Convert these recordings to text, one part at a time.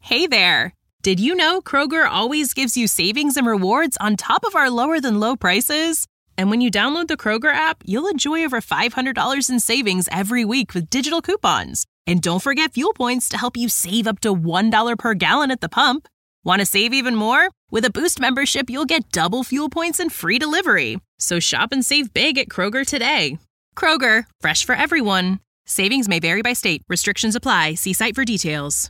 Hey there! Did you know Kroger always gives you savings and rewards on top of our lower-than-low prices? And when you download the Kroger app, you'll enjoy over $500 in savings every week with digital coupons. And don't forget fuel points to help you save up to $1 per gallon at the pump. Want to save even more? With a Boost membership, you'll get double fuel points and free delivery. So shop and save big at Kroger today. Kroger, fresh for everyone. Savings may vary by state. Restrictions apply. See site for details.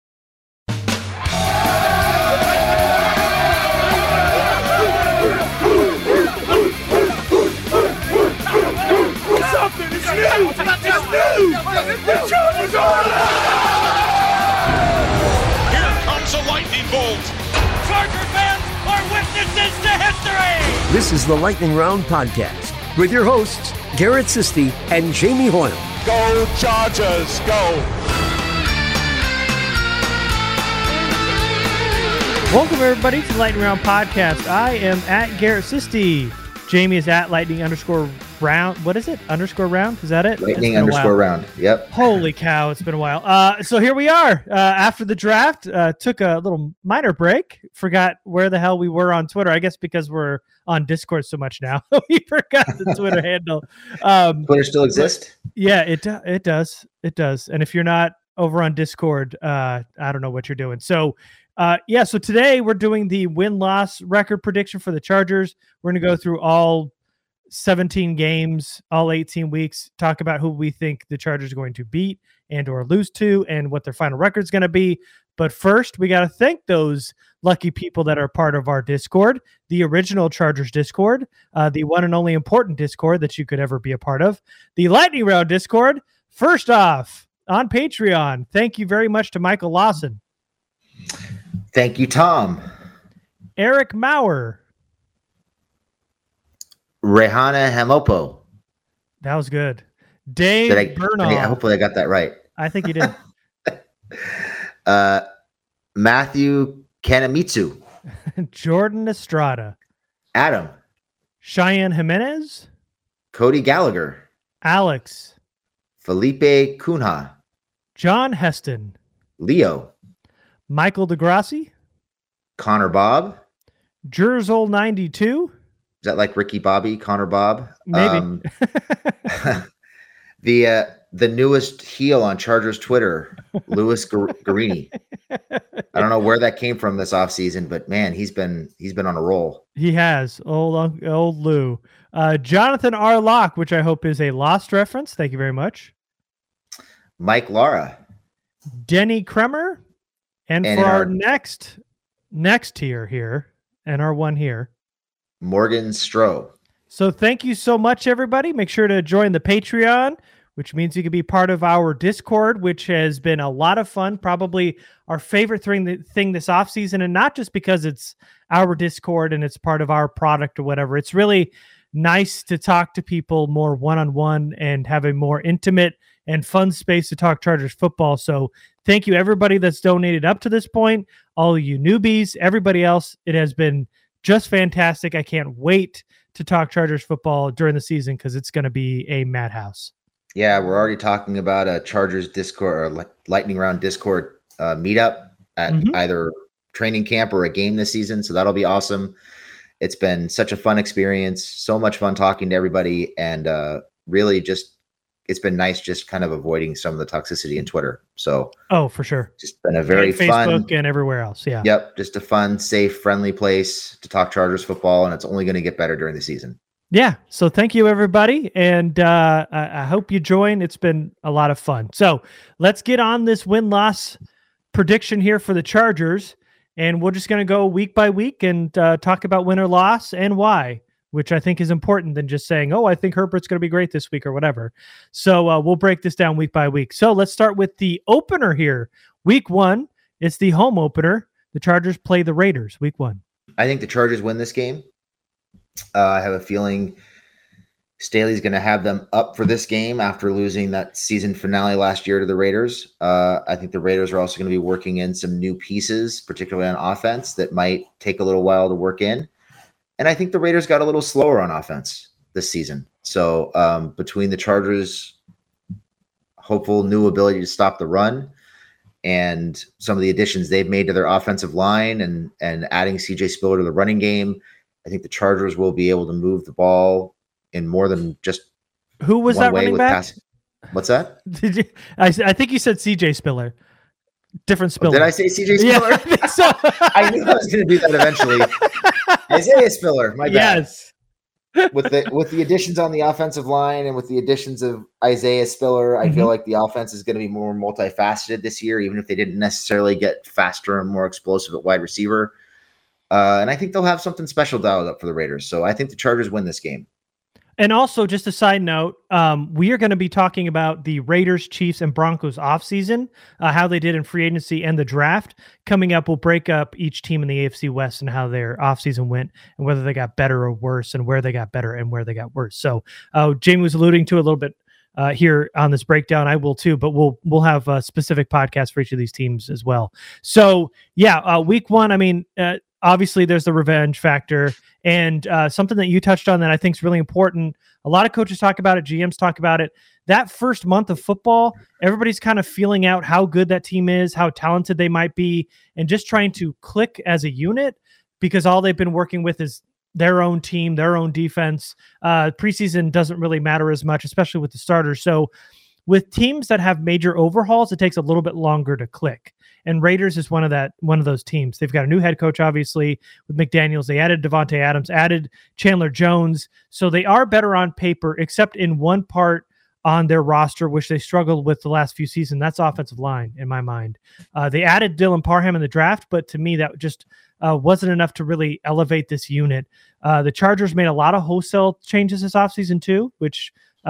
Here comes a lightning bolt. Charger fans are witnesses to history. This is the Lightning Round Podcast with your hosts, Garrett Sisti and Jamie Hoyle. Go Chargers, go. Welcome, everybody, to the Lightning Round Podcast. I am at Garrett Sisti. Jamie is at Lightning_round. What is it? _round? Is that it? Lightning_round. Yep. Holy cow, it's been a while. So here we are after the draft. Took a little minor break. Forgot where the hell we were on Twitter. I guess because we're on Discord so much now. We forgot the Twitter handle. Twitter still exists? Yeah, it does. It does. And if you're not over on Discord, I don't know what you're doing. So so today we're doing the win-loss record prediction for the Chargers. We're going to go through all 17 games, all 18 weeks, talk about who we think the Chargers are going to beat and or lose to and what their final record is going to be. But first, we got to thank those lucky people that are part of our Discord, the original Chargers Discord, the one and only important Discord that you could ever be a part of, the Lightning Round Discord. First off, on Patreon, thank you very much to Michael Lawson. Thank you, Tom. Eric Maurer. Rehana Hamopo. That was good. Dave Burnoff. Hopefully I got that right. I think you did. Matthew Kanamitsu. Jordan Estrada. Adam. Cheyenne Jimenez. Cody Gallagher. Alex. Felipe Cunha. John Heston. Leo. Michael DeGrassi. Connor Bob. Jerzel92. Is that like Ricky Bobby, Connor Bob? Maybe. The newest heel on Chargers Twitter, Louis Garini. I don't know where that came from this offseason, but man, he's been on a roll. He has. Old Lou. Jonathan R. Locke, which I hope is a Lost reference. Thank you very much. Mike Lara. Denny Kremer. And for our next tier here, and our one here, Morgan Stroh. So thank you so much, everybody. Make sure to join the Patreon, which means you can be part of our Discord, which has been a lot of fun. Probably our favorite thing this offseason, and not just because it's our Discord and it's part of our product or whatever. It's really nice to talk to people more one-on-one and have a more intimate and fun space to talk Chargers football. So thank you, everybody that's donated up to this point, all you newbies, everybody else. It has been just fantastic. I can't wait to talk Chargers football during the season because it's going to be a madhouse. Yeah, we're already talking about a Chargers Discord or Lightning Round Discord meetup at either training camp or a game this season. So that'll be awesome. It's been such a fun experience. So much fun talking to everybody, and really just it's been nice just kind of avoiding some of the toxicity in Twitter. So, for sure. Just been a very Facebook fun and everywhere else. Yeah. Yep. Just a fun, safe, friendly place to talk Chargers football. And it's only going to get better during the season. Yeah. So thank you, everybody. And I hope you join. It's been a lot of fun. So let's get on this win-loss prediction here for the Chargers. And we're just going to go week by week and talk about win or loss and why, which I think is important than just saying, I think Herbert's going to be great this week or whatever. So we'll break this down week by week. So let's start with the opener here. Week 1, it's the home opener. The Chargers play the Raiders week 1. I think the Chargers win this game. I have a feeling Staley's going to have them up for this game after losing that season finale last year to the Raiders. I think the Raiders are also going to be working in some new pieces, particularly on offense, that might take a little while to work in. And I think the Raiders got a little slower on offense this season. So between the Chargers' hopeful new ability to stop the run and some of the additions they've made to their offensive line and adding CJ Spiller to the running game, I think the Chargers will be able to move the ball in more than just who was one that way running with back? passing. What's that? Did you? I think you said CJ Spiller. Different Spiller. Did I say CJ Spiller? Yeah, I think so. I knew I was going to do that eventually. Isaiah Spiller, my bad. Yes. With the additions on the offensive line and with the additions of Isaiah Spiller, I feel like the offense is going to be more multifaceted this year, even if they didn't necessarily get faster and more explosive at wide receiver. And I think they'll have something special dialed up for the Raiders. So I think the Chargers win this game. And also, just a side note, we are going to be talking about the Raiders, Chiefs, and Broncos offseason, how they did in free agency and the draft. Coming up, we'll break up each team in the AFC West and how their offseason went and whether they got better or worse and where they got better and where they got worse. So Jamie was alluding to a little bit here on this breakdown. I will too, but we'll have a specific podcast for each of these teams as well. So, yeah, week one, I mean, obviously, there's the revenge factor, and something that you touched on that I think is really important. A lot of coaches talk about it, GMs talk about it. That first month of football, everybody's kind of feeling out how good that team is, how talented they might be, and just trying to click as a unit because all they've been working with is their own team, their own defense. Preseason doesn't really matter as much, especially with the starters. So with teams that have major overhauls, it takes a little bit longer to click. And Raiders is one of those teams. They've got a new head coach, obviously, with McDaniels. They added Devontae Adams, added Chandler Jones. So they are better on paper, except in one part on their roster, which they struggled with the last few seasons. That's offensive line, in my mind. They added Dylan Parham in the draft, but to me, that just wasn't enough to really elevate this unit. The Chargers made a lot of wholesale changes this offseason, too, which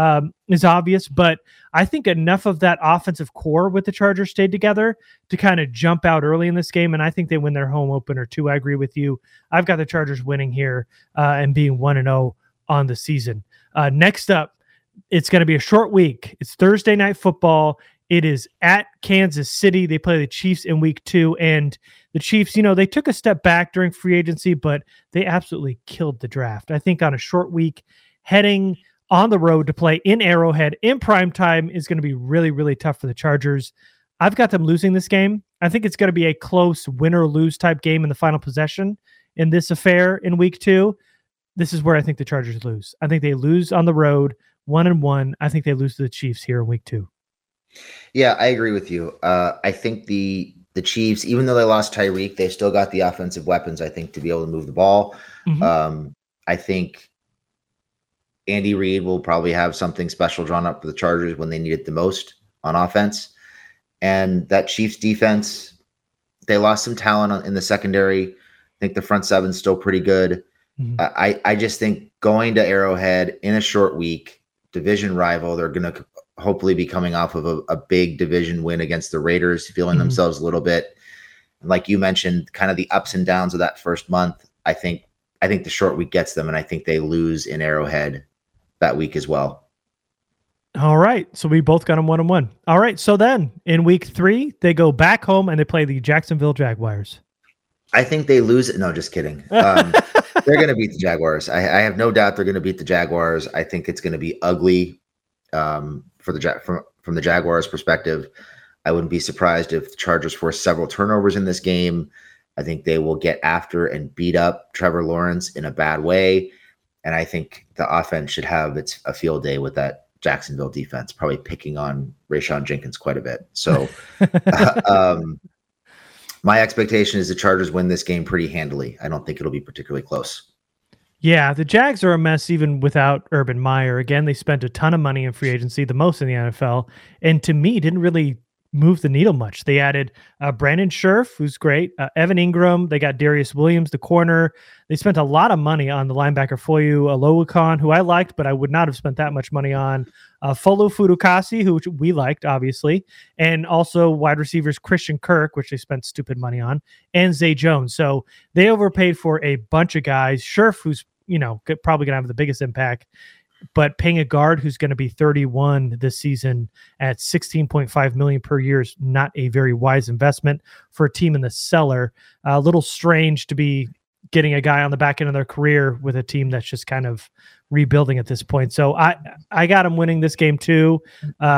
is obvious, but I think enough of that offensive core with the Chargers stayed together to kind of jump out early in this game, and I think they win their home opener too. I agree with you. I've got the Chargers winning here and being 1-0 on the season. Next up, it's going to be a short week. It's Thursday Night Football. It is at Kansas City. They play the Chiefs in week 2, and the Chiefs, they took a step back during free agency, but they absolutely killed the draft. I think on a short week, heading on the road to play in Arrowhead in prime time is going to be really, really tough for the Chargers. I've got them losing this game. I think it's going to be a close win or lose type game in the final possession in this affair in week 2. This is where I think the Chargers lose. I think they lose on the road 1-1. I think they lose to the Chiefs here in week 2. Yeah, I agree with you. I think the Chiefs, even though they lost Tyreek, they still got the offensive weapons, I think, to be able to move the ball. I think Andy Reid will probably have something special drawn up for the Chargers when they need it the most on offense. And that Chiefs defense, they lost some talent in the secondary. I think the front seven's still pretty good. I just think going to Arrowhead in a short week, division rival, they're going to hopefully be coming off of a big division win against the Raiders, feeling themselves a little bit. Like you mentioned, kind of the ups and downs of that first month. I think the short week gets them, and I think they lose in Arrowhead that week as well. All right. So we both got them 1-1. All right. So then in week 3, they go back home and they play the Jacksonville Jaguars. I think they lose it. No, just kidding. They're going to beat the Jaguars. I have no doubt they're going to beat the Jaguars. I think it's going to be ugly from the Jaguars' perspective. I wouldn't be surprised if the Chargers force several turnovers in this game. I think they will get after and beat up Trevor Lawrence in a bad way. And I think the offense should have a field day with that Jacksonville defense, probably picking on Rayshon Jenkins quite a bit. So my expectation is the Chargers win this game pretty handily. I don't think it'll be particularly close. Yeah, the Jags are a mess even without Urban Meyer. Again, they spent a ton of money in free agency, the most in the NFL, and to me, didn't really move the needle much. They added Brandon Scherf, who's great, Evan Ingram. They got Darius Williams, the corner. They spent a lot of money on the linebacker Foyu Oluokun, who I liked, but I would not have spent that much money on. Folu Fudukasi, who we liked, obviously, and also wide receivers Christian Kirk, which they spent stupid money on, and Zay Jones. So they overpaid for a bunch of guys. Scherf, who's probably going to have the biggest impact, but paying a guard who's going to be 31 this season at $16.5 million per year is not a very wise investment for a team in the cellar. A little strange to be getting a guy on the back end of their career with a team that's just kind of rebuilding at this point. So I got them winning this game too.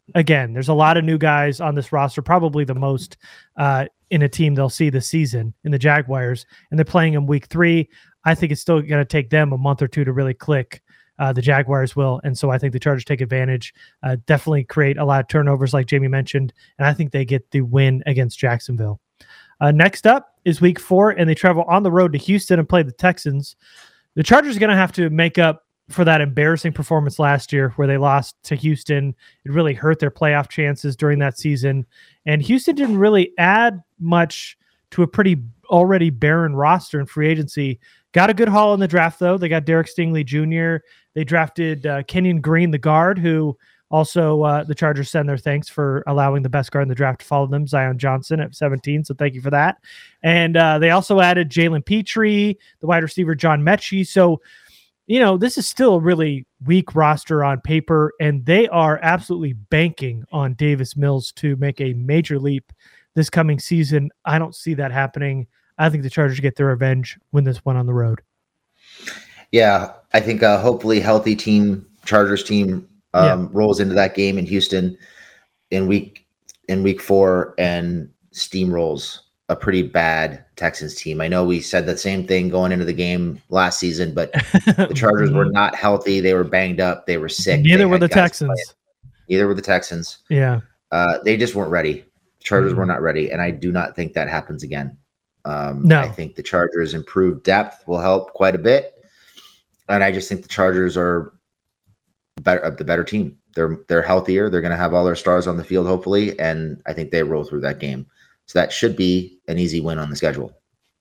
again, there's a lot of new guys on this roster, probably the most in a team they'll see this season in the Jaguars, and they're playing in week 3. I think it's still going to take them a month or two to really click. The Jaguars will. And so I think the Chargers take advantage, definitely create a lot of turnovers like Jamie mentioned. And I think they get the win against Jacksonville. Next up is week 4, and they travel on the road to Houston and play the Texans. The Chargers are going to have to make up for that embarrassing performance last year where they lost to Houston. It really hurt their playoff chances during that season. And Houston didn't really add much to a pretty already barren roster in free agency. Got a good haul in the draft, though. They got Derek Stingley Jr. They drafted Kenyon Green, the guard, who also the Chargers send their thanks for allowing the best guard in the draft to follow them, Zion Johnson at 17. So thank you for that. And they also added Jalen Petrie, the wide receiver, John Mechie. So, this is still a really weak roster on paper, and they are absolutely banking on Davis Mills to make a major leap this coming season. I don't see that happening. I think the Chargers get their revenge, win this one on the road. Yeah, I think hopefully healthy Chargers team rolls into that game in Houston in week 4 and steamrolls a pretty bad Texans team. I know we said the same thing going into the game last season, but the Chargers were not healthy. They were banged up. They were sick. Neither were the Texans. Neither were the Texans. Yeah. They just weren't ready. The Chargers were not ready, and I do not think that happens again. No. I think the Chargers' improved depth will help quite a bit. And I just think the Chargers are the better team. They're healthier. They're going to have all their stars on the field, hopefully. And I think they roll through that game. So that should be an easy win on the schedule.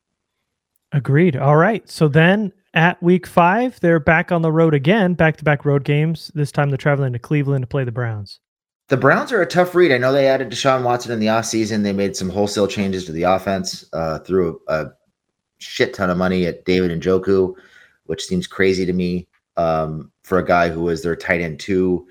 Agreed. All right. So then at week 5, they're back on the road again, back-to-back road games. This time they're traveling to Cleveland to play the Browns. The Browns are a tough read. I know they added Deshaun Watson in the offseason. They made some wholesale changes to the offense, threw a shit ton of money at David Njoku, which seems crazy to me for a guy who was their tight end 2.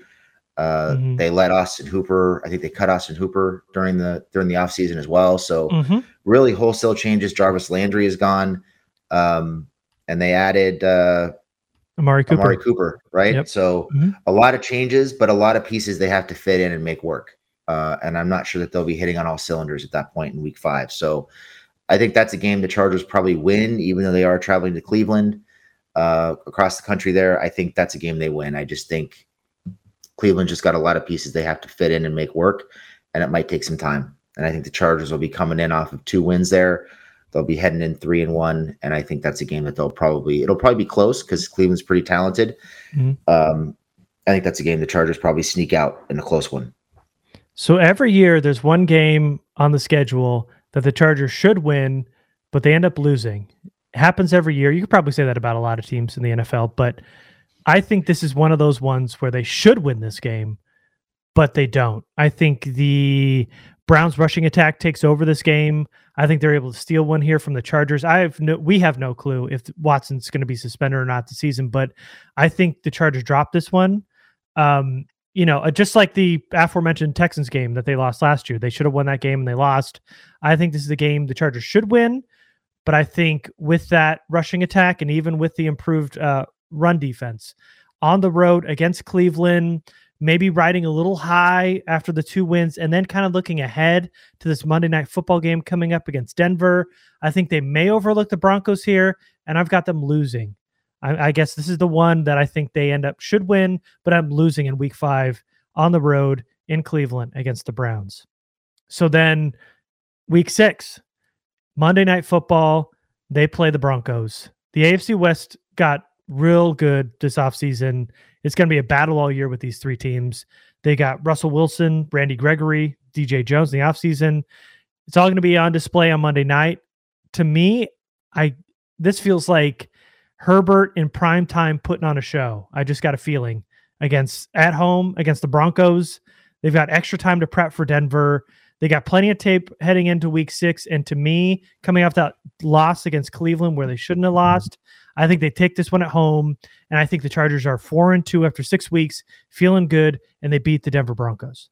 They let Austin Hooper. I think they cut Austin Hooper during the offseason as well. So really wholesale changes. Jarvis Landry is gone. And they added Amari Cooper, right? Yep. So a lot of changes, but a lot of pieces they have to fit in and make work. And I'm not sure that they'll be hitting on all cylinders at that point in week 5. So I think that's a game the Chargers probably win, even though they are traveling to Cleveland across the country there. I think that's a game they win. I just think Cleveland just got a lot of pieces they have to fit in and make work, and it might take some time. And I think the Chargers will be coming in off of 2 wins there. They'll be heading in 3-1, and I think that's a game that it'll probably be close because Cleveland's pretty talented. I think that's a game the Chargers probably sneak out in a close one. So every year there's one game on the schedule that the Chargers should win, but they end up losing. It happens every year. You could probably say that about a lot of teams in the NFL, but I think this is one of those ones where they should win this game, but they don't. I think the Browns rushing attack takes over this game. I think they're able to steal one here from the Chargers. We have no clue if Watson's going to be suspended or not this season, but I think the Chargers dropped this one. Just like the aforementioned Texans game that they lost last year, they should have won that game and they lost. I think this is the game the Chargers should win, but I think with that rushing attack and even with the improved run defense on the road against Cleveland, maybe riding a little high after the 2 wins and then kind of looking ahead to this Monday Night Football game coming up against Denver. I think they may overlook the Broncos here, and I've got them losing. I guess this is the one that I think they should win, but I'm losing in week 5 on the road in Cleveland against the Browns. So then week 6, Monday Night Football, they play the Broncos. The AFC West got real good this offseason. It's going to be a battle all year with these 3 teams. They got Russell Wilson, Randy Gregory, DJ Jones in the offseason. It's all going to be on display on Monday night. To me, this feels like Herbert in prime time putting on a show. I just got a feeling at home against the Broncos. They've got extra time to prep for Denver. They got plenty of tape heading into week 6. And to me, coming off that loss against Cleveland where they shouldn't have lost, I think they take this one at home. And I think the Chargers are 4-2 after 6 weeks, feeling good, and they beat the Denver Broncos.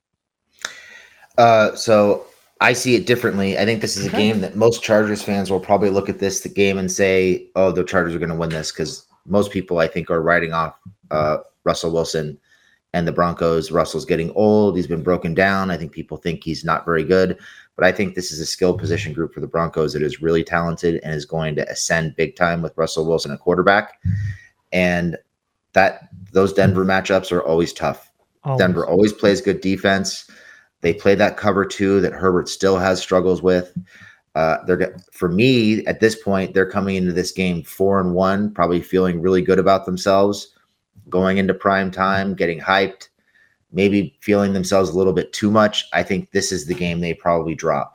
So I see it differently. I think this is a game that most Chargers fans will probably look at the game and say, oh, the Chargers are going to win this, because most people, I think, are writing off Russell Wilson and the Broncos, Russell's getting old. He's been broken down. I think people think he's not very good, but I think this is a skill position group for the Broncos that is really talented and is going to ascend big time with Russell Wilson at quarterback. And those Denver matchups are always tough. Denver always plays good defense. They play that cover 2 that Herbert still has struggles with. For me, at this point, they're coming into this game 4-1, probably feeling really good about themselves, going into prime time, getting hyped, maybe feeling themselves a little bit too much. I think this is the game they probably drop.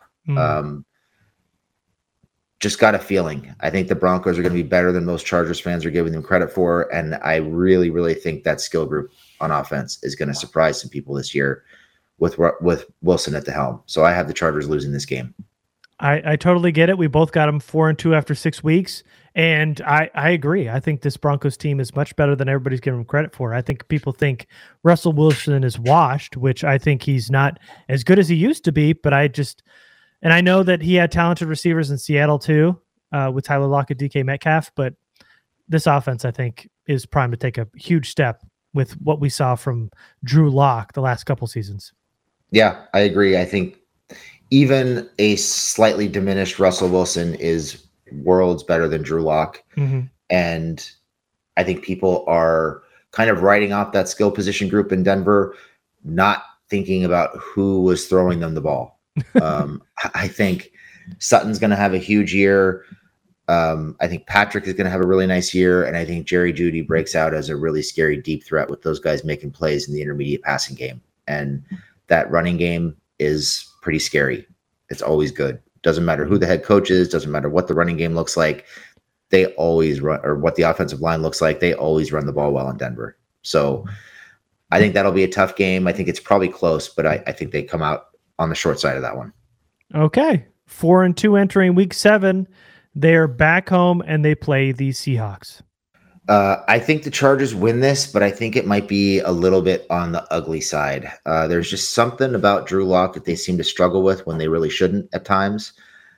Just got a feeling. I think the Broncos are going to be better than most Chargers fans are giving them credit for, and I really, really think that skill group on offense is going to surprise some people this year with Wilson at the helm. So I have the Chargers losing this game. I totally get it. We both got them 4-2 after 6 weeks. And I agree. I think this Broncos team is much better than everybody's giving him credit for. I think people think Russell Wilson is washed, which I think he's not as good as he used to be. But I know that he had talented receivers in Seattle too, with Tyler Lockett, DK Metcalf. But this offense, I think, is primed to take a huge step with what we saw from Drew Lock the last couple seasons. Yeah, I agree. I think even a slightly diminished Russell Wilson is worlds better than Drew Lock. And I think people are kind of writing off that skill position group in Denver, not thinking about who was throwing them the ball. I think Sutton's going to have a huge year. I think Patrick is going to have a really nice year. And I think Jerry Jeudy breaks out as a really scary deep threat with those guys making plays in the intermediate passing game. And that running game is pretty scary. It's always good. Doesn't matter who the head coach is, doesn't matter what the running game looks like. They always run, or what the offensive line looks like. They always run the ball well in Denver. So I think that'll be a tough game. I think it's probably close, but I think they come out on the short side of that one. Okay. 4-2 entering week 7. They're back home and they play the Seahawks. I think the Chargers win this, but I think it might be a little bit on the ugly side. There's just something about Drew Lock that they seem to struggle with when they really shouldn't at times.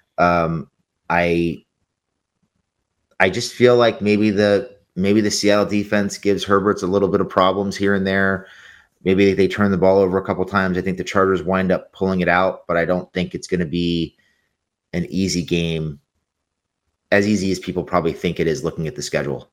I just feel like maybe the Seattle defense gives Herberts a little bit of problems here and there. Maybe they turn the ball over a couple times. I think the Chargers wind up pulling it out, but I don't think it's going to be an easy game, as easy as people probably think it is looking at the schedule.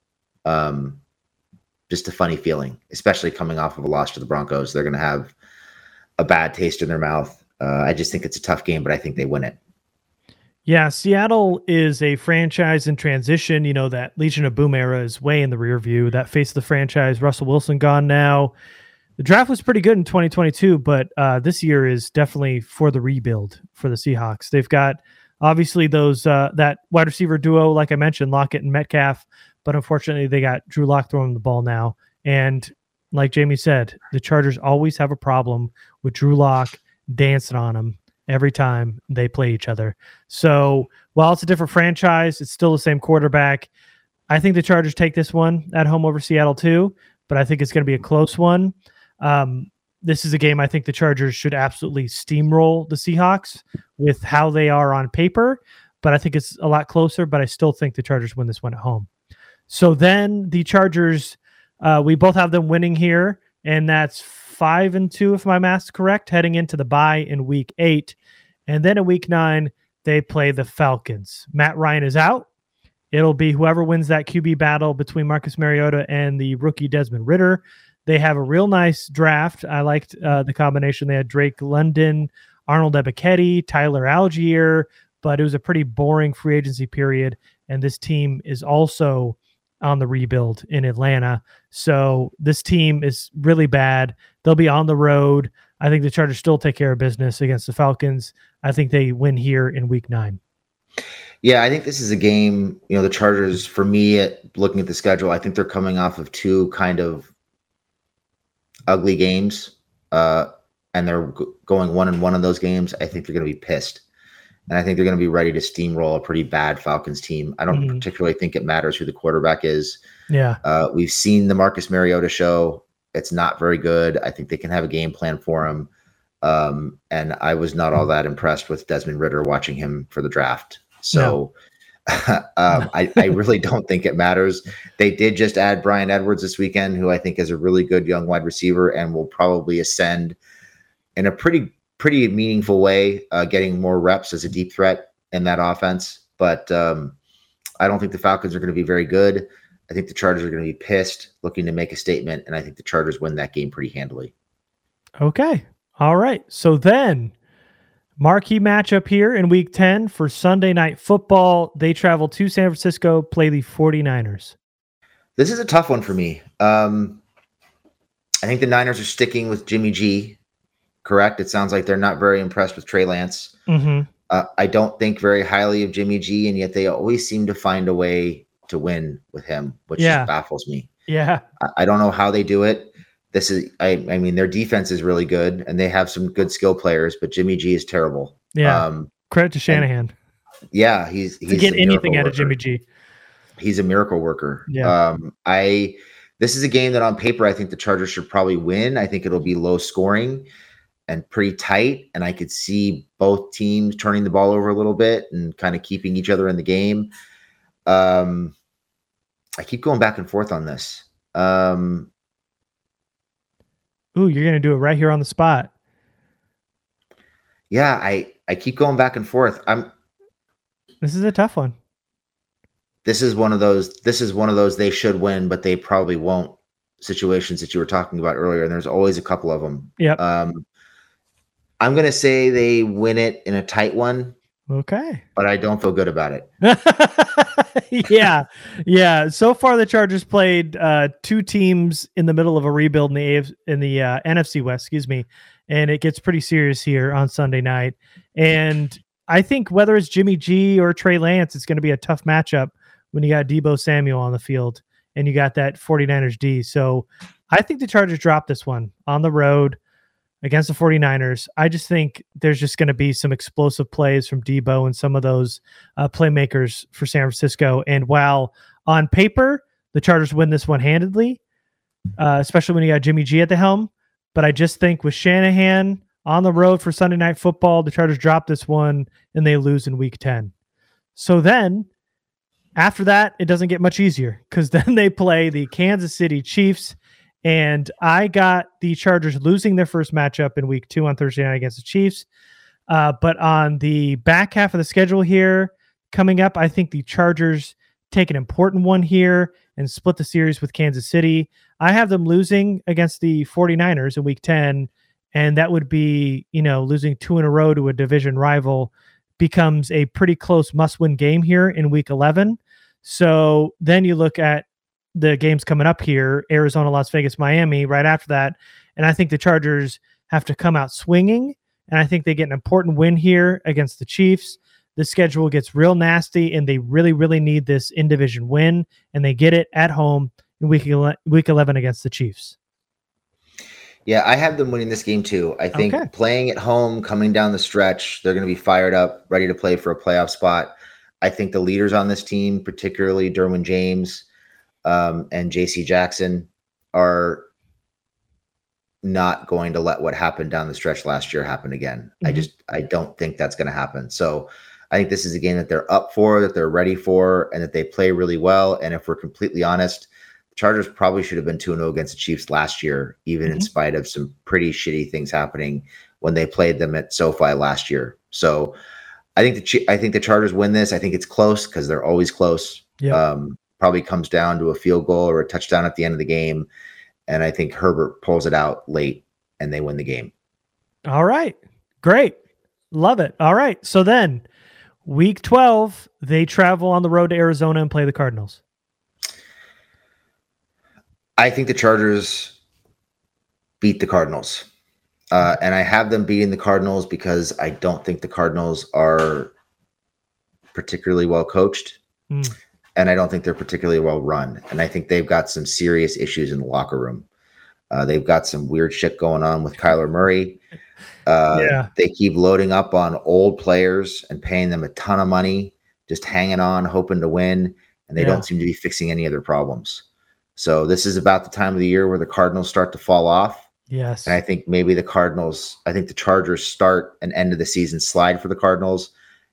Just a funny feeling, especially coming off of a loss to the Broncos. They're going to have a bad taste in their mouth. I just think it's a tough game, but I think they win it. Yeah, Seattle is a franchise in transition. You know, that Legion of Boom era is way in the rear view. That face of the franchise, Russell Wilson gone now. The draft was pretty good in 2022, but this year is definitely for the rebuild for the Seahawks. They've got obviously those that wide receiver duo, like I mentioned, Lockett and Metcalf, but unfortunately they got Drew Lock throwing the ball now. And like Jamie said, the Chargers always have a problem with Drew Lock dancing on them every time they play each other. So while it's a different franchise, it's still the same quarterback. I think the Chargers take this one at home over Seattle too, but I think it's going to be a close one. This is a game I think the Chargers should absolutely steamroll the Seahawks with how they are on paper, but I think it's a lot closer, but I still think the Chargers win this one at home. So then the Chargers, we both have them winning here, and that's 5-2, if my math's correct, heading into the bye in week 8. And then in week 9, they play the Falcons. Matt Ryan is out. It'll be whoever wins that QB battle between Marcus Mariota and the rookie Desmond Ridder. They have a real nice draft. I liked the combination. They had Drake London, Arnold Ebiketie, Tyler Algier, but it was a pretty boring free agency period. And this team is also on the rebuild in Atlanta. So this team is really bad. They'll be on the road. I think the Chargers still take care of business against the Falcons. I think they win here in week 9. Yeah, I think this is a game, the Chargers, for me, looking at the schedule, I think they're coming off of 2 kind of ugly games, and they're going 1-1 in those games. I think they're going to be pissed. And I think they're going to be ready to steamroll a pretty bad Falcons team. I don't particularly think it matters who the quarterback is. Yeah. We've seen the Marcus Mariota show. It's not very good. I think they can have a game plan for him. And I was not all that impressed with Desmond Ridder watching him for the draft. So I really don't think it matters. They did just add Brian Edwards this weekend, who I think is a really good young wide receiver and will probably ascend in a pretty meaningful way, getting more reps as a deep threat in that offense. But I don't think the Falcons are going to be very good. I think the Chargers are going to be pissed, looking to make a statement, and I think the Chargers win that game pretty handily. Okay. All right. So then, marquee matchup here in Week 10 for Sunday Night Football. They travel to San Francisco, play the 49ers. This is a tough one for me. I think the Niners are sticking with Jimmy G, correct? It sounds like they're not very impressed with Trey Lance. Mm-hmm. I don't think very highly of Jimmy G, and yet they always seem to find a way to win with him, which just baffles me. Yeah. I don't know how they do it. I mean, their defense is really good, and they have some good skill players, but Jimmy G is terrible. Yeah. Credit to Shanahan. He's to get anything out of Jimmy G. He's a miracle worker. Yeah. This is a game that on paper I think the Chargers should probably win. I think it'll be low scoring and pretty tight, and I could see both teams turning the ball over a little bit and kind of keeping each other in the game. I keep going back and forth on this. Ooh, you're going to do it right here on the spot. Yeah, I keep going back and forth. This is a tough one. This is one of those they should win, but they probably won't situations that you were talking about earlier. And there's always a couple of them. Yep. I'm going to say they win it in a tight one. Okay. But I don't feel good about it. Yeah. So far, the Chargers played two teams in the middle of a rebuild in the NFC West, and it gets pretty serious here on Sunday night. And I think whether it's Jimmy G or Trey Lance, it's going to be a tough matchup when you got Deebo Samuel on the field and you got that 49ers D. So I think the Chargers drop this one on the road against the 49ers. I just think there's just going to be some explosive plays from Deebo and some of those playmakers for San Francisco. And while on paper, the Chargers win this one handedly, especially when you got Jimmy G at the helm. But I just think with Shanahan on the road for Sunday Night Football, the Chargers drop this one and they lose in Week 10. So then after that, it doesn't get much easier because then they play the Kansas City Chiefs. And I got the Chargers losing their first matchup in Week 2 on Thursday night against the Chiefs. But on the back half of the schedule here coming up, I think the Chargers take an important one here and split the series with Kansas City. I have them losing against the 49ers in Week 10, and that would be, losing 2 in a row to a division rival becomes a pretty close must-win game here in Week 11. So then you look at the games coming up here, Arizona, Las Vegas, Miami, right after that. And I think the Chargers have to come out swinging. And I think they get an important win here against the Chiefs. The schedule gets real nasty and they really, really need this in-division win. And they get it at home in week 11 against the Chiefs. Yeah, I have them winning this game too. I think playing at home, coming down the stretch, they're going to be fired up, ready to play for a playoff spot. I think the leaders on this team, particularly Derwin James, and JC Jackson, are not going to let what happened down the stretch last year happen again. Mm-hmm. I don't think that's going to happen. So I think this is a game that they're up for, that they're ready for, and that they play really well. And if we're completely honest, the Chargers probably should have been 2-0 against the Chiefs last year, even in spite of some pretty shitty things happening when they played them at SoFi last year. So I think the Chargers win this. I think it's close because they're always close. Yep. Probably comes down to a field goal or a touchdown at the end of the game. And I think Herbert pulls it out late and they win the game. All right. Great. Love it. All right. So then Week 12, they travel on the road to Arizona and play the Cardinals. I think the Chargers beat the Cardinals. And I have them beating the Cardinals because I don't think the Cardinals are particularly well coached. And I don't think they're particularly well run. And I think they've got some serious issues in the locker room. They've got some weird shit going on with Kyler Murray. They keep loading up on old players and paying them a ton of money, just hanging on, hoping to win. And they don't seem to be fixing any of their problems. So this is about the time of the year where the Cardinals start to fall off. Yes. And I think maybe the Chargers start and end of the season slide for the Cardinals.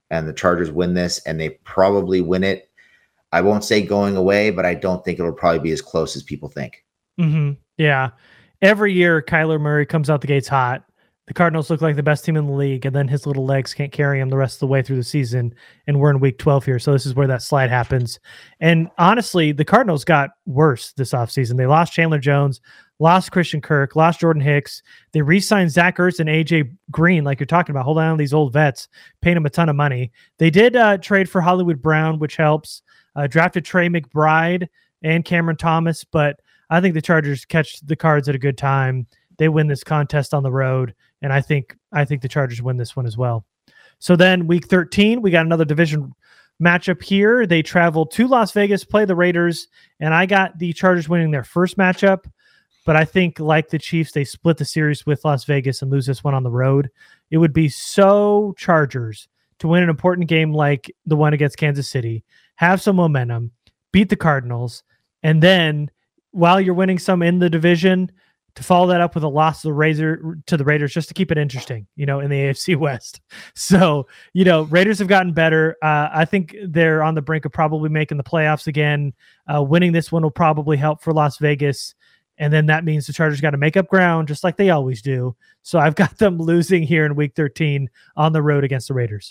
and the Chargers win this, and they probably win it. I won't say going away, but I don't think it'll probably be as close as people think. Mm-hmm. Yeah. Every year, Kyler Murray comes out the gates hot. The Cardinals look like the best team in the league, and then his little legs can't carry him the rest of the way through the season, and we're in week 12 here, so this is where that slide happens. And honestly, the Cardinals got worse this offseason. They lost Chandler Jones, lost Christian Kirk, lost Jordan Hicks. They re-signed Zach Ertz and A.J. Green, like you're talking about, holding on to these old vets, paying them a ton of money. They did trade for Hollywood Brown, which helps, drafted Trey McBride and Cameron Thomas, but I think the Chargers catch the Cards at a good time. They win this contest on the road, and I think the Chargers win this one as well. So then week 13, we got another division matchup here. They travel to Las Vegas, play the Raiders, and I got the Chargers winning their first matchup, but I think like the Chiefs, they split the series with Las Vegas and lose this one on the road. It would be so Chargers to win an important game like the one against Kansas City, have some momentum, beat the Cardinals, and then while you're winning some in the division, to follow that up with a loss to the Raiders, just to keep it interesting, in the AFC West. So, Raiders have gotten better. I think they're on the brink of probably making the playoffs again. Winning this one will probably help for Las Vegas. And then that means the Chargers got to make up ground just like they always do. So I've got them losing here in week 13 on the road against the Raiders.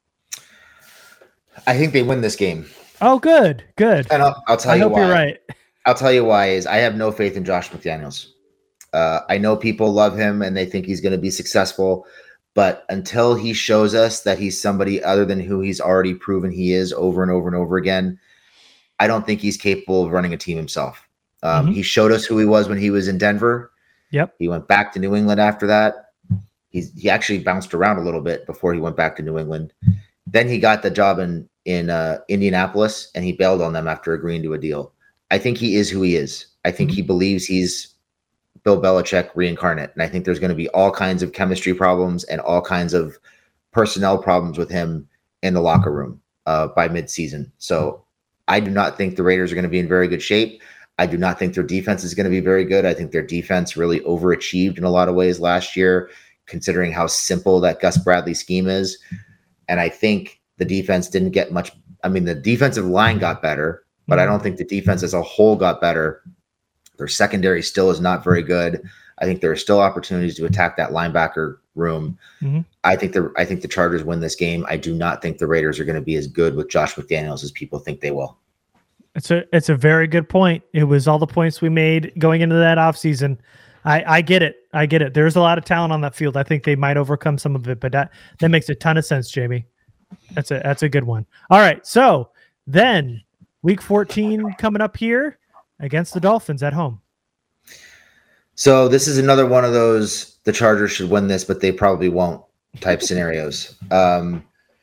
I think they win this game. Oh, good. And I'll tell you why. I hope you're right. I'll tell you why is I have no faith in Josh McDaniels. I know people love him and they think he's going to be successful, but until he shows us that he's somebody other than who he's already proven he is over and over and over again, I don't think he's capable of running a team himself. He showed us who he was when he was in Denver. Yep. He went back to New England after that. He actually bounced around a little bit before he went back to New England. Then he got the job in Indianapolis, and he bailed on them after agreeing to a deal. I think he is who he is. I think he believes he's Bill Belichick reincarnate. And I think there's going to be all kinds of chemistry problems and all kinds of personnel problems with him in the locker room by midseason. So I do not think the Raiders are going to be in very good shape. I do not think their defense is going to be very good. I think their defense really overachieved in a lot of ways last year, considering how simple that Gus Bradley scheme is. And I think the defense didn't get much. I mean, the defensive line got better, but I don't think the defense as a whole got better. Their secondary still is not very good. I think there are still opportunities to attack that linebacker room. I think the Chargers win this game. I do not think the Raiders are going to be as good with Josh McDaniels as people think they will. It's a very good point. It was all the points we made going into that offseason. I get it. There's a lot of talent on that field. I think they might overcome some of it, but that makes a ton of sense, Jamie. That's a good one. All right. So then week 14 coming up here against the Dolphins at home. So this is another one of those, the Chargers should win this, but they probably won't type scenarios. That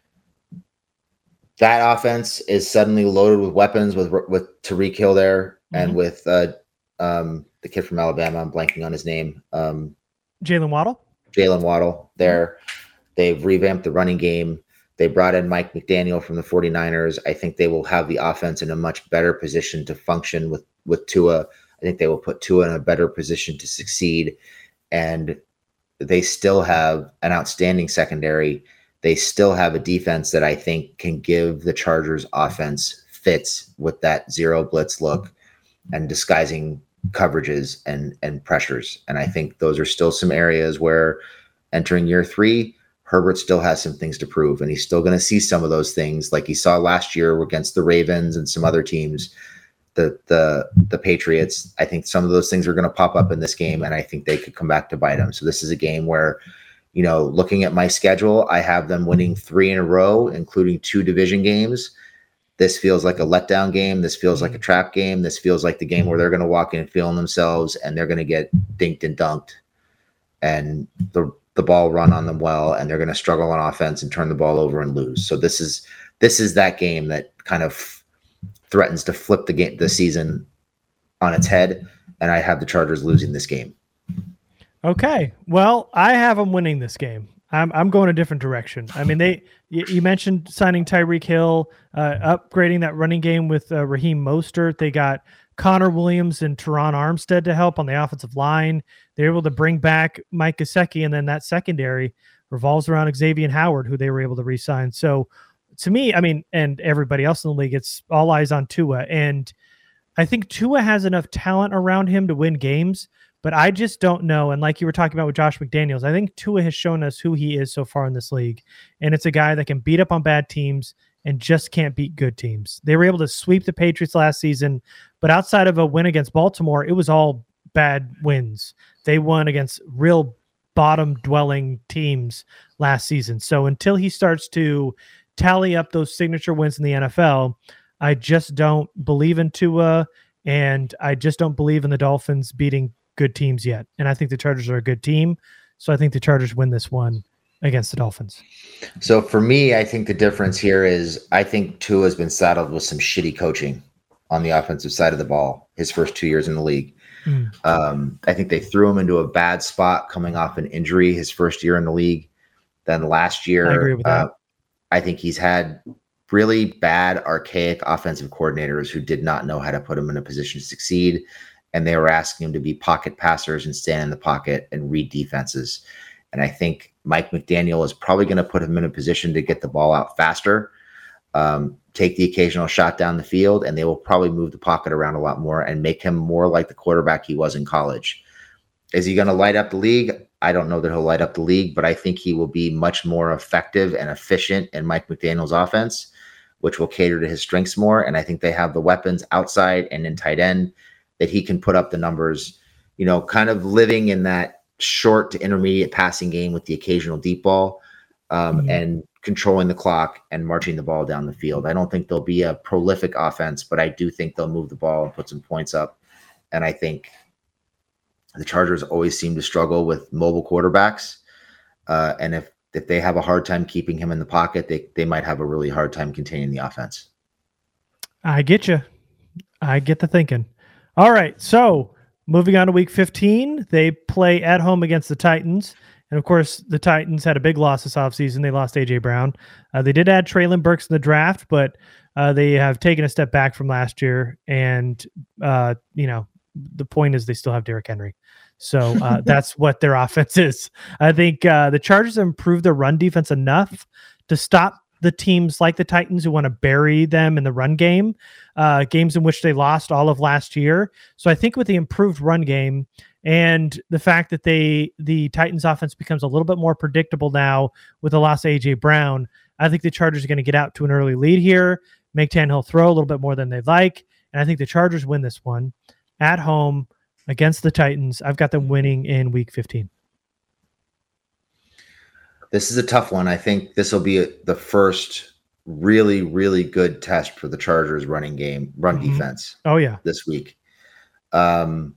offense is suddenly loaded with weapons with Tyreek Hill there and with the kid from Alabama. I'm blanking on his name. Jalen Waddle there. They've revamped the running game. They brought in Mike McDaniel from the 49ers. I think they will have the offense in a much better position to function with Tua. I think they will put Tua in a better position to succeed. And they still have an outstanding secondary. They still have a defense that I think can give the Chargers offense fits with that zero blitz look and disguising coverages and pressures. And I think those are still some areas where entering year 3, Herbert still has some things to prove, and he's still going to see some of those things like he saw last year against the Ravens and some other teams, the Patriots. I think some of those things are going to pop up in this game, and I think they could come back to bite him. So this is a game where, looking at my schedule, I have them winning 3 in a row, including 2 division games. This feels like a letdown game. This feels like a trap game. This feels like the game where they're going to walk in feeling themselves, and they're going to get dinked and dunked, and the ball run on them well, and they're going to struggle on offense and turn the ball over and lose. So this is that game that kind of threatens to flip the season on its head, and I have the Chargers losing this game. Okay, well, I have them winning this game. I'm going a different direction. I mean, you mentioned signing Tyreek Hill, upgrading that running game with Raheem Mostert. They got Connor Williams and Teron Armstead to help on the offensive line. They're able to bring back Mike Gesicki, and then that secondary revolves around Xavier Howard, who they were able to re-sign. So to me, I mean, and everybody else in the league, it's all eyes on Tua. And I think Tua has enough talent around him to win games, but I just don't know. And like you were talking about with Josh McDaniels, I think Tua has shown us who he is so far in this league. And it's a guy that can beat up on bad teams and just can't beat good teams. They were able to sweep the Patriots last season, but outside of a win against Baltimore, it was all bad wins. They won against real bottom-dwelling teams last season. So until he starts to tally up those signature wins in the NFL, I just don't believe in Tua, and I just don't believe in the Dolphins beating good teams yet. And I think the Chargers are a good team, so I think the Chargers win this one against the Dolphins. So for me, I think the difference here is I think Tua has been saddled with some shitty coaching on the offensive side of the ball his first 2 years in the league. I think they threw him into a bad spot coming off an injury his first year in the league. Then last year, I agree with that. I think he's had really bad, archaic offensive coordinators who did not know how to put him in a position to succeed. And they were asking him to be pocket passers and stand in the pocket and read defenses. And I think Mike McDaniel is probably going to put him in a position to get the ball out faster, take the occasional shot down the field, and they will probably move the pocket around a lot more and make him more like the quarterback he was in college. Is he going to light up the league? I don't know that he'll light up the league, but I think he will be much more effective and efficient in Mike McDaniel's offense, which will cater to his strengths more. And I think they have the weapons outside and in tight end that he can put up the numbers, kind of living in that short to intermediate passing game with the occasional deep ball, and controlling the clock and marching the ball down the field. I don't think they'll be a prolific offense, but I do think they'll move the ball and put some points up. And I think the Chargers always seem to struggle with mobile quarterbacks. And if they have a hard time keeping him in the pocket, they might have a really hard time containing the offense. I get you. I get the thinking. All right. So moving on to week 15, they play at home against the Titans. And of course, the Titans had a big loss this offseason. They lost A.J. Brown. They did add Treylon Burks in the draft, but they have taken a step back from last year. And, the point is they still have Derrick Henry. So that's what their offense is. I think the Chargers have improved their run defense enough to stop the teams like the Titans who want to bury them in the run game, games in which they lost all of last year. So I think with the improved run game and the fact that the Titans offense becomes a little bit more predictable now with the loss of A.J. Brown, I think the Chargers are going to get out to an early lead here, make Tannehill throw a little bit more than they'd like, and I think the Chargers win this one at home against the Titans. I've got them winning in week 15. This is a tough one. I think this will be the first really, really good test for the Chargers run defense. Oh yeah. This week. I'm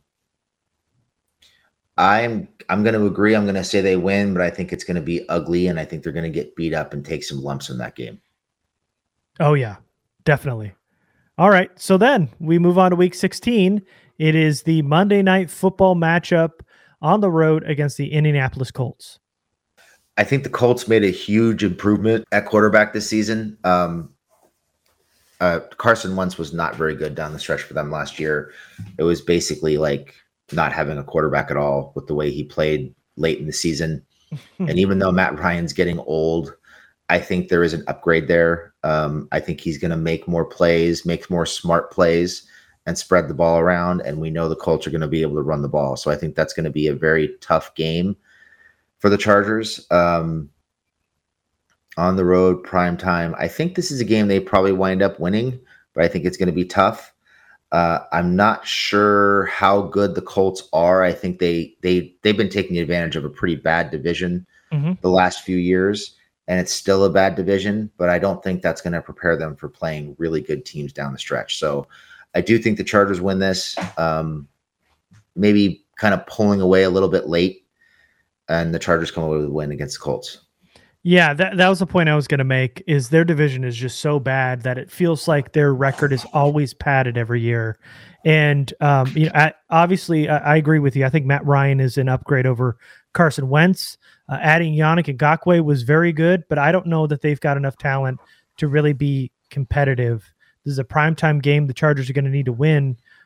going to agree. I'm going to say they win, but I think it's going to be ugly, and I think they're going to get beat up and take some lumps in that game. Oh yeah, definitely. All right. So then we move on to week 16. It is the Monday Night Football matchup on the road against the Indianapolis Colts. I think the Colts made a huge improvement at quarterback this season. Carson Wentz was not very good down the stretch for them last year. It was basically like not having a quarterback at all with the way he played late in the season. And even though Matt Ryan's getting old, I think there is an upgrade there. I think he's going to make more plays, make more smart plays, and spread the ball around. And we know the Colts are going to be able to run the ball. So I think that's going to be a very tough game for the Chargers. On the road, prime time. I think this is a game they probably wind up winning, but I think it's going to be tough. I'm not sure how good the Colts are. I think they've been taking advantage of a pretty bad division the last few years, and it's still a bad division, but I don't think that's going to prepare them for playing really good teams down the stretch. So I do think the Chargers win this, maybe kind of pulling away a little bit late, and the Chargers come away with a win against the Colts. Yeah, that was the point I was going to make, is their division is just so bad that it feels like their record is always padded every year. And, obviously, I agree with you. I think Matt Ryan is an upgrade over Carson Wentz. Adding Yannick Ngakoue was very good, but I don't know that they've got enough talent to really be competitive. This is a primetime game the Chargers are going to need to win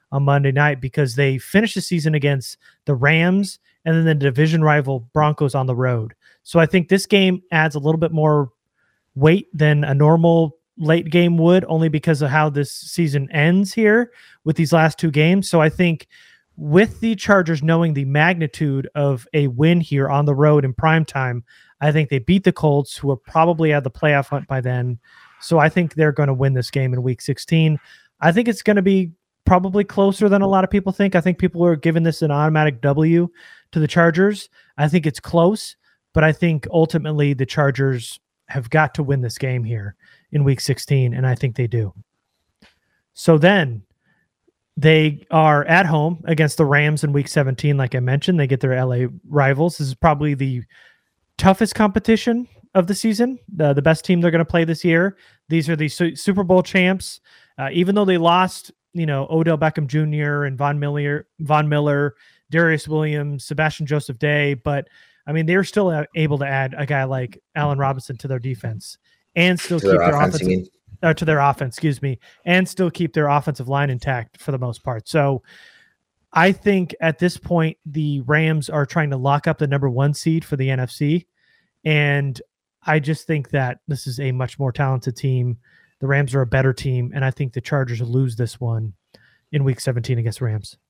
on Monday night because they finished the season against the Rams and then the division rival Broncos on the road. So I think this game adds a little bit more weight than a normal late game would, only because of how this season ends here with these last two games. So I think with the Chargers knowing the magnitude of a win here on the road in prime time, I think they beat the Colts, who are probably at the playoff hunt by then. So I think they're going to win this game in week 16. I think it's going to be probably closer than a lot of people think. I think people are giving this an automatic W to the Chargers. I think it's close, but I think ultimately the Chargers have got to win this game here in week 16, and I think they do. So then they are at home against the Rams in week 17. Like I mentioned, they get their LA rivals. This is probably the toughest competition of the season, the best team they're going to play this year. These are the Super Bowl champs. Even though they lost, Odell Beckham Jr. and Von Miller, Darius Williams, Sebastian Joseph Day, but I mean, they're still able to add a guy like Allen Robinson to their defense and still keep their offense to their offense, and still keep their offensive line intact for the most part. So I think at this point, the Rams are trying to lock up the number 1 seed for the NFC. And I just think that this is a much more talented team. The Rams are a better team. And I think the Chargers will lose this one in week 17 against the Rams.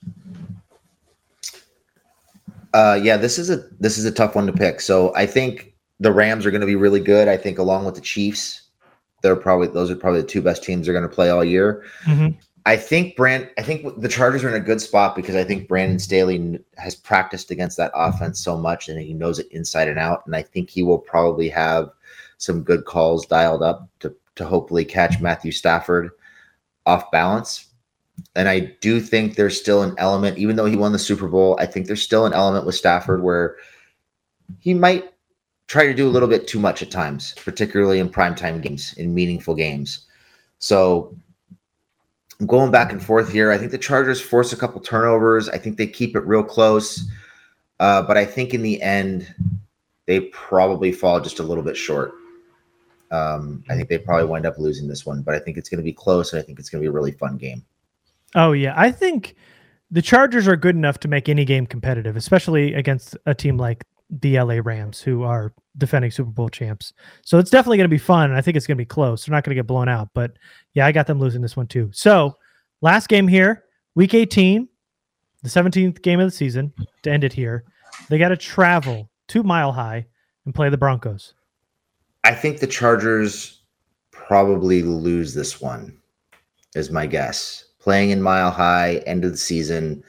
This is a tough one to pick. So I think the Rams are going to be really good. I think along with the Chiefs, those are probably the two best teams they're going to play all year. Mm-hmm. I think the Chargers are in a good spot because I think Brandon Staley has practiced against that offense so much and he knows it inside and out. And I think he will probably have some good calls dialed up to hopefully catch Matthew Stafford off balance. And I do think there's still an element, even though he won the Super Bowl, I think there's still an element with Stafford where he might try to do a little bit too much at times, particularly in primetime games, in meaningful games. So I'm going back and forth here. I think the Chargers force a couple turnovers. I think they keep it real close. But I think in the end, they probably fall just a little bit short. I think they probably wind up losing this one, but I think it's going to be close, and I think it's going to be a really fun game. Oh, yeah. I think the Chargers are good enough to make any game competitive, especially against a team like the LA Rams, who are defending Super Bowl champs. So it's definitely going to be fun, and I think it's going to be close. They're not going to get blown out, but yeah, I got them losing this one too. So last game here, week 18, the 17th game of the season to end it here. They got to travel to Mile High and play the Broncos. I think the Chargers probably lose this one, is my guess. Playing in Mile High, end of the season,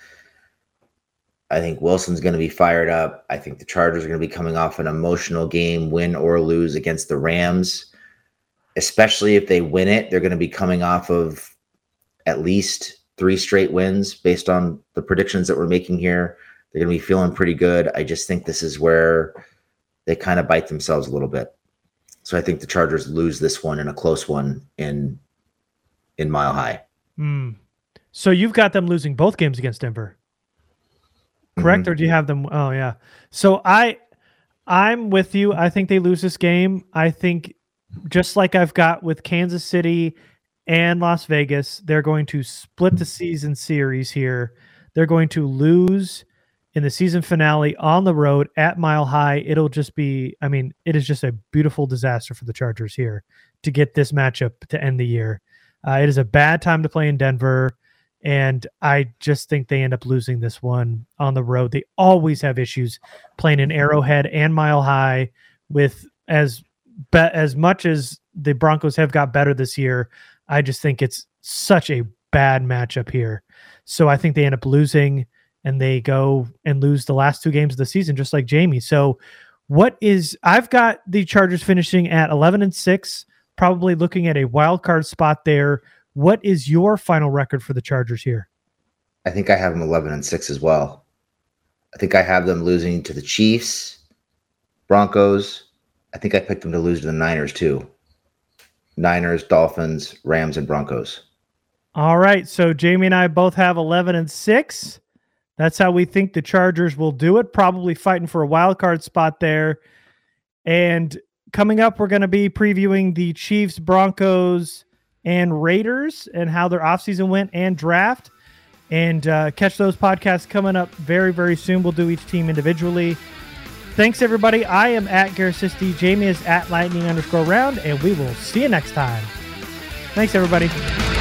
I think Wilson's going to be fired up. I think the Chargers are going to be coming off an emotional game, win or lose against the Rams. Especially if they win it, they're going to be coming off of at least 3 straight wins based on the predictions that we're making here. They're going to be feeling pretty good. I just think this is where they kind of bite themselves a little bit. So I think the Chargers lose this one in a close one in Mile High. So you've got them losing both games against Denver, correct? Mm-hmm. Or do you have them? Oh yeah. So I'm with you. I think they lose this game. I think just like I've got with Kansas City and Las Vegas, they're going to split the season series here. They're going to lose in the season finale on the road at Mile High. It'll just be, it is just a beautiful disaster for the Chargers here to get this matchup to end the year. It is a bad time to play in Denver, and I just think they end up losing this one on the road. They always have issues playing in Arrowhead and Mile High with as much as the Broncos have got better this year. I just think it's such a bad matchup here. So I think they end up losing, and they go and lose the last 2 games of the season, just like Jamie. So I've got the Chargers finishing at 11-6, probably looking at a wild card spot there. What is your final record for the Chargers here? I think I have them 11-6 as well. I think I have them losing to the Chiefs, Broncos. I think I picked them to lose to the Niners too. Niners, Dolphins, Rams, and Broncos. All right. So Jamie and I both have 11-6. That's how we think the Chargers will do it. Probably fighting for a wild card spot there. And coming up, we're going to be previewing the Chiefs, Broncos, and Raiders and how their offseason went and draft. And catch those podcasts coming up very, very soon. We'll do each team individually. Thanks, everybody. I am at Garrett Sisti. Jamie is at Lightning_round, and we will see you next time. Thanks, everybody.